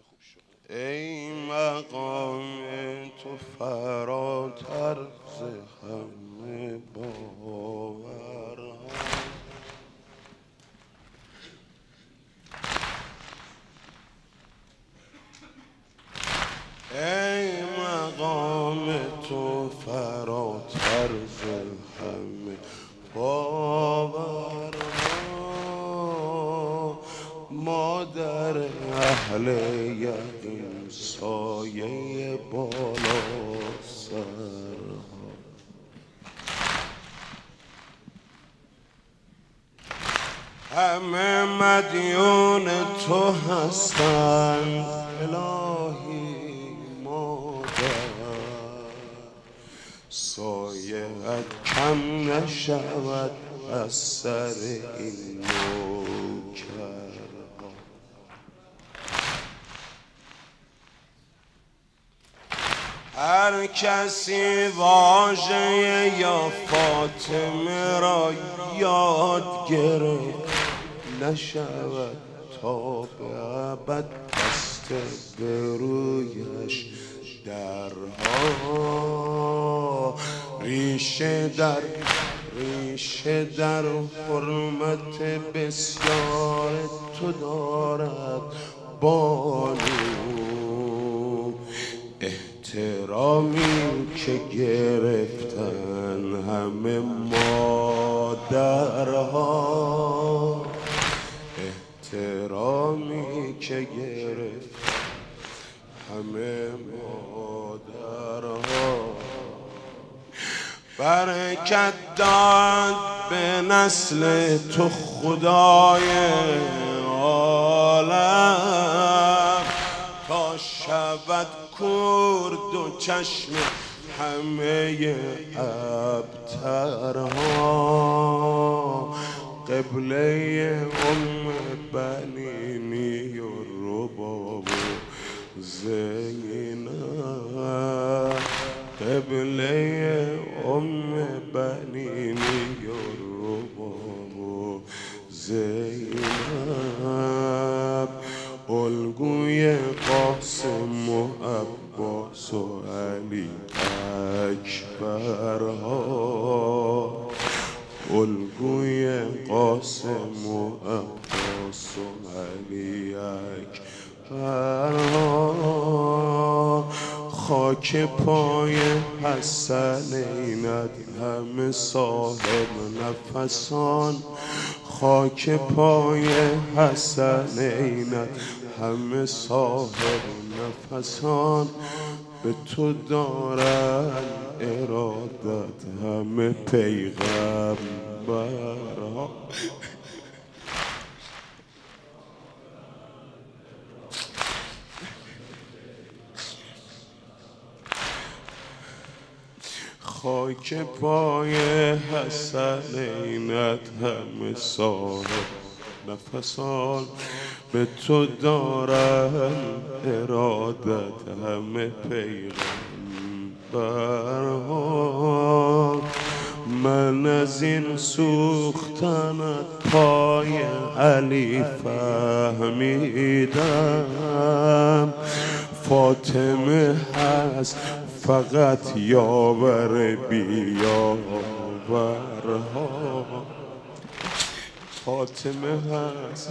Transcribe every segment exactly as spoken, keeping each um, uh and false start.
ای مقام تو فراتر ز همه باورها، ای مقام تو فراتر ز همه باورها، مادر اهل یقین سایه بالا سرها، همه مدیون تو هستند الهی مادر، سایه‌ات کم نشود از سر این نوکرها، هر کسی واژه یا فاطمه را یاد گرفت نشود تا به ابد بسته به رویش درها، ریشه در ریشه در حرمت بسیار تو دارد بانو، احترامی که گرفتن همه مادرها، احترامی که گرفتن همه مادرها، برکت داد به نسل تو خدای عالم، تا شود کور دو چشم همه ابترها، قبله ام بنینی و رباب و زینب، قبله ام بنینی و رباب و زینب، الگوی قاسم و عباس و علی اکبرها، الگوی قاسم و عباس و علی اکبرها، خاک پای حسنینت همه صاحب نفسان، خاک پای حسنینت همه صاحب نفسان، به تو دارن ارادت همه پیغمبرها، خاک پای حسنینت همه صاحب نفسان، به تو دارن ارادت همه پیغمبرها، من از این سوختنت پای علی فهمیدم، فاطمه هست فقط یاور بی یاورها، فاطمه هست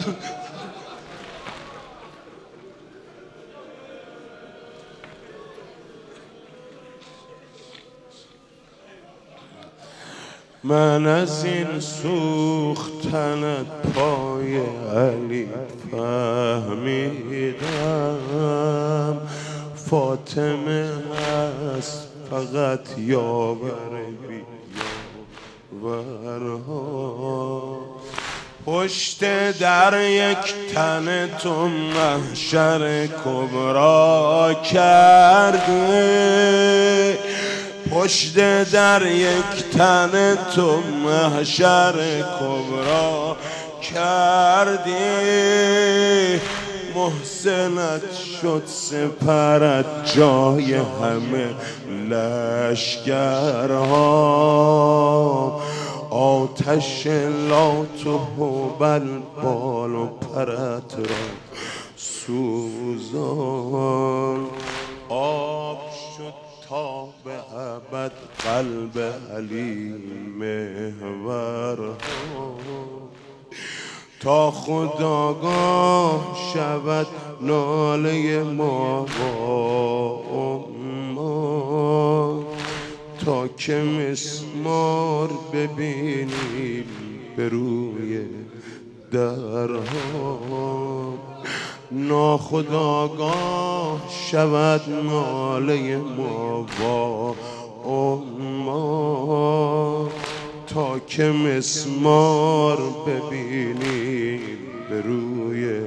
من از این سوختنت پای علی فهمیدم، فاطمه هست فقط یاور بی یاورها، پشت در یک تن تو محشر کبرا کرده، پشت در یک تن تو محشر کبرا کردی، محسنت شد سپرت جای همه لشکرها، آتش لات و هبل بال و پرت را سوزان آب شد تا به ابد قلب علی محورها تا خداگاه شود ناله ما با اما تا که مسمار ببینیم به روی درها ناخداگاه شود ناله ما با اما تا که مسمار ببینیم به روی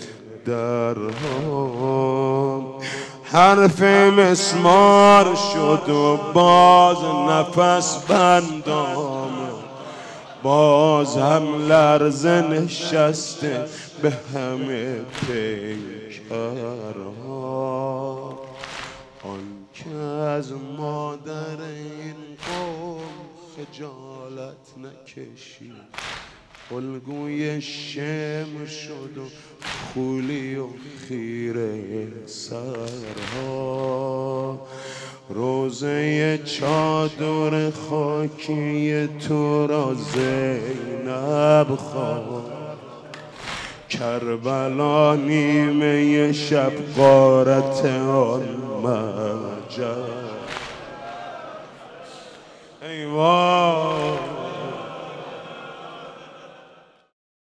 درها حرف مسمار شد و باز نفس بندام باز هم لرزه نشسته به همه پیکرها آن که از مادر این قوم خجالت نکشید الگوی شمر شد و خولی و خیره سرها روزه چادر خاکی تو را زینب خواه کربلا نیمه شب غارت آن مجد ای وای